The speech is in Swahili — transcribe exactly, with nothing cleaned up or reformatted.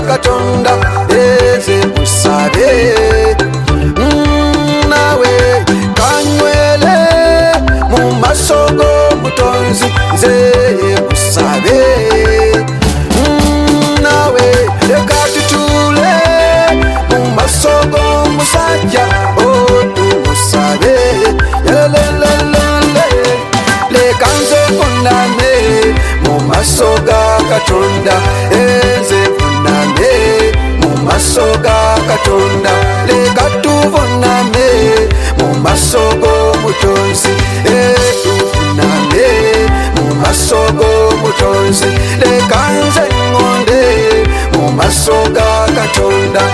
katonda eze musabe mm, nawe kanywele mu masogo mutonzi ze musabe mm, nawe leka tutule mu masogo musajja oh musabe lelelelele leka nze funame mu masoga katonda eze funame mu masoga katonda leka tuvuname mu masogo mutonzi etufuname mu masogo mutonzi leka nze ngonde mu masoga katonda